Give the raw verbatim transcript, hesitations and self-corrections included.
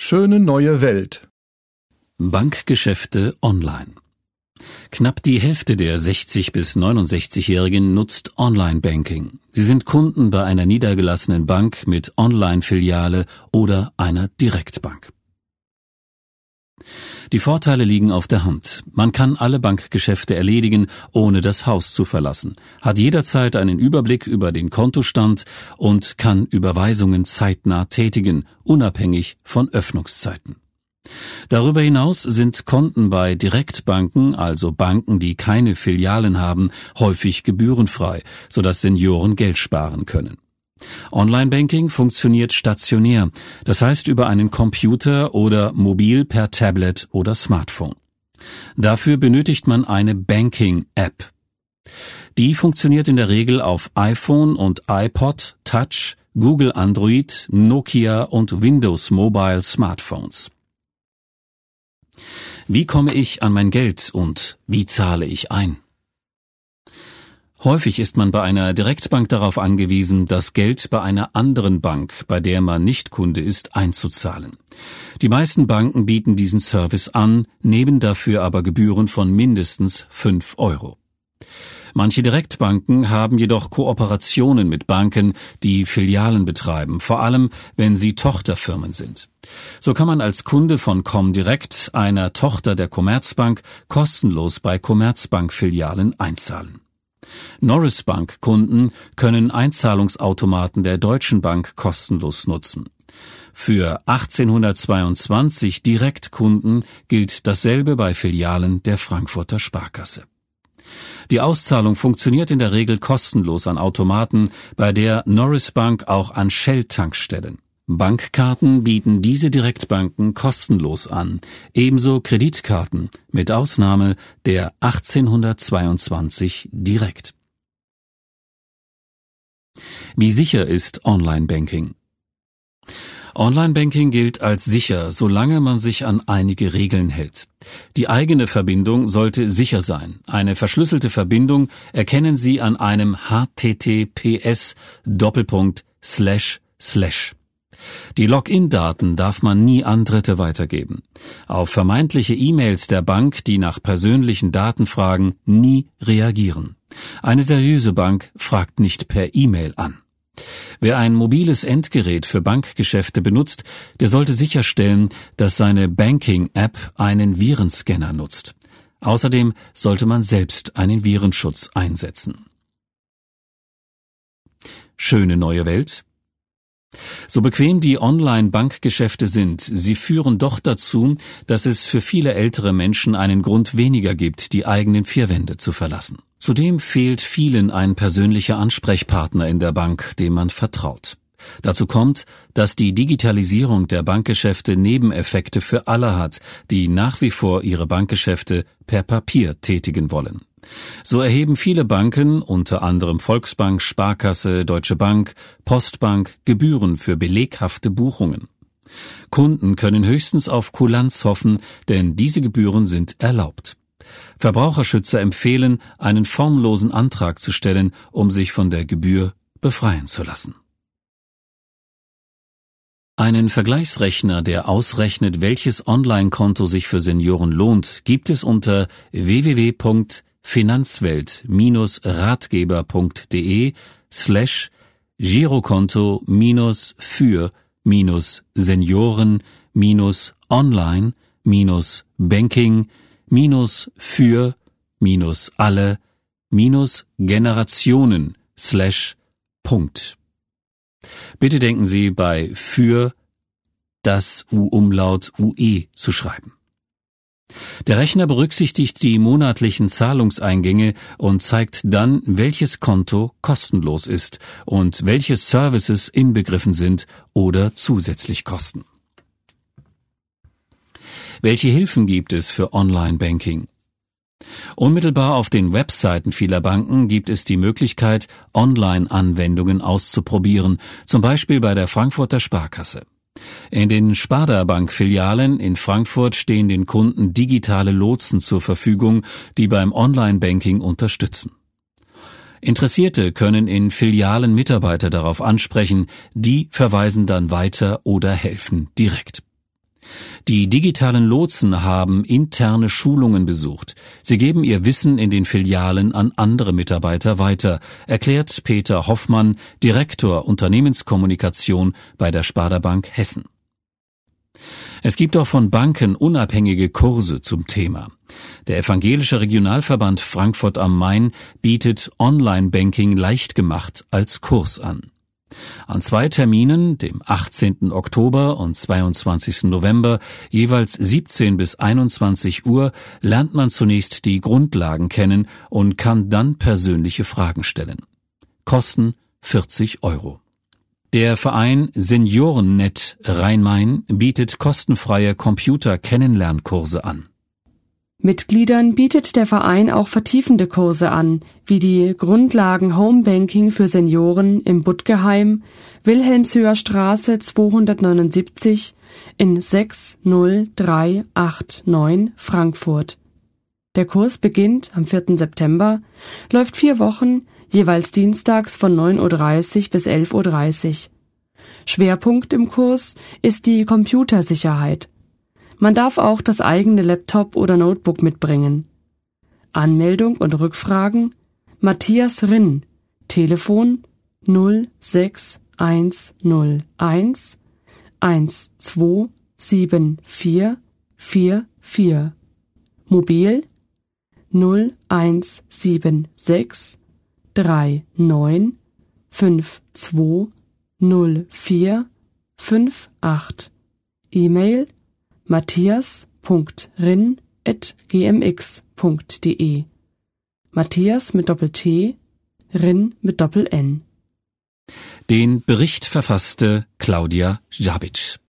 Schöne neue Welt. Bankgeschäfte online. Knapp die Hälfte der sechzig- bis neunundsechzigjährigen nutzt Online-Banking. Sie sind Kunden bei einer niedergelassenen Bank mit Online-Filiale oder einer Direktbank. Die Vorteile liegen auf der Hand. Man kann alle Bankgeschäfte erledigen, ohne das Haus zu verlassen, hat jederzeit einen Überblick über den Kontostand und kann Überweisungen zeitnah tätigen, unabhängig von Öffnungszeiten. Darüber hinaus sind Konten bei Direktbanken, also Banken, die keine Filialen haben, häufig gebührenfrei, sodass Senioren Geld sparen können. Online-Banking funktioniert stationär, das heißt über einen Computer oder mobil per Tablet oder Smartphone. Dafür benötigt man eine Banking-App. Die funktioniert in der Regel auf iPhone und iPod, Touch, Google Android, Nokia und Windows Mobile Smartphones. Wie komme ich an mein Geld und wie zahle ich ein? Häufig ist man bei einer Direktbank darauf angewiesen, das Geld bei einer anderen Bank, bei der man nicht Kunde ist, einzuzahlen. Die meisten Banken bieten diesen Service an, nehmen dafür aber Gebühren von mindestens fünf Euro. Manche Direktbanken haben jedoch Kooperationen mit Banken, die Filialen betreiben, vor allem wenn sie Tochterfirmen sind. So kann man als Kunde von Comdirect, einer Tochter der Commerzbank, kostenlos bei Commerzbank-Filialen einzahlen. Norris Bank-Kunden können Einzahlungsautomaten der Deutschen Bank kostenlos nutzen. Für achtzehnhundertzweiundzwanzig Direktkunden gilt dasselbe bei Filialen der Frankfurter Sparkasse. Die Auszahlung funktioniert in der Regel kostenlos an Automaten, bei der Norris Bank auch an Shell-Tankstellen. Bankkarten bieten diese Direktbanken kostenlos an, ebenso Kreditkarten, mit Ausnahme der achtzehnhundertzweiundzwanzig Direkt. Wie sicher ist Online-Banking? Online-Banking gilt als sicher, solange man sich an einige Regeln hält. Die eigene Verbindung sollte sicher sein. Eine verschlüsselte Verbindung erkennen Sie an einem H T T P S Doppelpunkt Slash Slash. Die Login-Daten darf man nie an Dritte weitergeben. Auf vermeintliche E-Mails der Bank, die nach persönlichen Daten fragen, nie reagieren. Eine seriöse Bank fragt nicht per E-Mail an. Wer ein mobiles Endgerät für Bankgeschäfte benutzt, der sollte sicherstellen, dass seine Banking-App einen Virenscanner nutzt. Außerdem sollte man selbst einen Virenschutz einsetzen. Schöne neue Welt. So bequem die Online-Bankgeschäfte sind, sie führen doch dazu, dass es für viele ältere Menschen einen Grund weniger gibt, die eigenen vier Wände zu verlassen. Zudem fehlt vielen ein persönlicher Ansprechpartner in der Bank, dem man vertraut. Dazu kommt, dass die Digitalisierung der Bankgeschäfte Nebeneffekte für alle hat, die nach wie vor ihre Bankgeschäfte per Papier tätigen wollen. So erheben viele Banken, unter anderem Volksbank, Sparkasse, Deutsche Bank, Postbank, Gebühren für beleghafte Buchungen. Kunden können höchstens auf Kulanz hoffen, denn diese Gebühren sind erlaubt. Verbraucherschützer empfehlen, einen formlosen Antrag zu stellen, um sich von der Gebühr befreien zu lassen. Einen Vergleichsrechner, der ausrechnet, welches Online-Konto sich für Senioren lohnt, gibt es unter w w w punkt finanzwelt Ratgeber punkt de slash Girokonto minus für minus Senioren minus online minus Banking minus für minus alle minus Generationen slash Punkt. Bitte denken Sie bei für das U-Umlaut U E zu schreiben. Der Rechner berücksichtigt die monatlichen Zahlungseingänge und zeigt dann, welches Konto kostenlos ist und welche Services inbegriffen sind oder zusätzlich kosten. Welche Hilfen gibt es für Online-Banking? Unmittelbar auf den Webseiten vieler Banken gibt es die Möglichkeit, Online-Anwendungen auszuprobieren, zum Beispiel bei der Frankfurter Sparkasse. In den Sparda-Bank-Filialen in Frankfurt stehen den Kunden digitale Lotsen zur Verfügung, die beim Online-Banking unterstützen. Interessierte können in Filialen Mitarbeiter darauf ansprechen, die verweisen dann weiter oder helfen direkt. Die digitalen Lotsen haben interne Schulungen besucht. Sie geben ihr Wissen in den Filialen an andere Mitarbeiter weiter, erklärt Peter Hoffmann, Direktor Unternehmenskommunikation bei der Sparda Bank Hessen. Es gibt auch von Banken unabhängige Kurse zum Thema. Der Evangelische Regionalverband Frankfurt am Main bietet Online-Banking leicht gemacht als Kurs an. An zwei Terminen, dem achtzehnten Oktober und zweiundzwanzigsten November, jeweils siebzehn bis einundzwanzig Uhr, lernt man zunächst die Grundlagen kennen und kann dann persönliche Fragen stellen. Kosten vierzig Euro. Der Verein SeniorenNet Rhein-Main bietet kostenfreie Computer-Kennenlernkurse an. Mitgliedern bietet der Verein auch vertiefende Kurse an, wie die Grundlagen Homebanking für Senioren im Buttgeheim, Wilhelmshöher Straße zweihundertneunundsiebzig in sechs null drei acht neun Frankfurt. Der Kurs beginnt am vierten September, läuft vier Wochen, jeweils dienstags von neun Uhr dreißig bis elf Uhr dreißig. Schwerpunkt im Kurs ist die Computersicherheit. Man darf auch das eigene Laptop oder Notebook mitbringen. Anmeldung und Rückfragen: Matthias Rinn, Telefon null sechs eins null eins eins zwei sieben vier vier vier, mobil null eins sieben sechs drei neun fünf zwei null vier fünf acht, E-Mail matthias punkt rinn at g m x punkt d e. Matthias mit Doppel-T, Rinn mit Doppel-N. Den Bericht verfasste Claudia Jabic.